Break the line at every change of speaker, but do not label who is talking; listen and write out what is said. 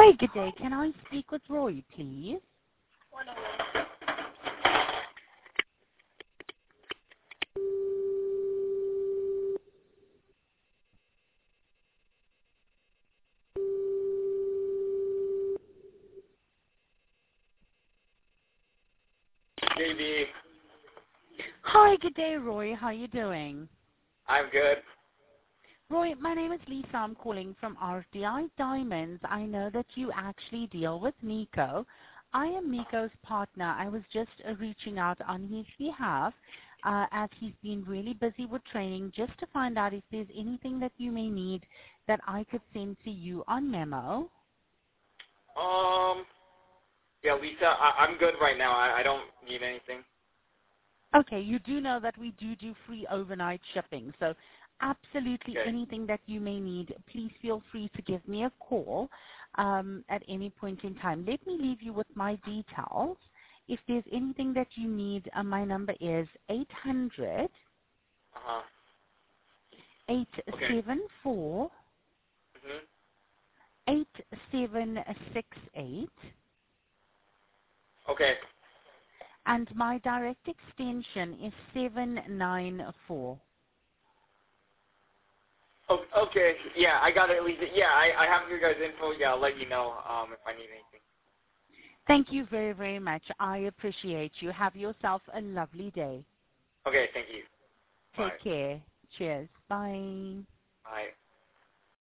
Hi, good day. Can I speak with Roy, please?
JB,
Hi, good day, Roy. How are you doing?
I'm good.
Roy, my name is Lisa. I'm calling from RDI Diamonds. I know that you actually deal with Miko. I am Miko's partner. I was just reaching out on his behalf as he's been really busy with training just to find out if there's anything that you may need that I could send to you on memo.
Yeah, Lisa, I'm good right now. I don't need anything.
Okay, you do know that we do free overnight shipping. So absolutely
Okay.
anything that you may need, please feel free to give me a call at any point in time. Let me leave you with my details. If there's anything that you need, my number is 800
Uh-huh. Okay.
874
Mhm.
8768.
Okay.
And my direct extension is 794.
Okay. Yeah, I got it, Lisa. Yeah, I have your guys' info. Yeah, I'll let you know if I need anything.
Thank you very, very much. I appreciate you. Have yourself a lovely day.
Okay, thank you. Bye.
Take care. Cheers. Bye.
Bye.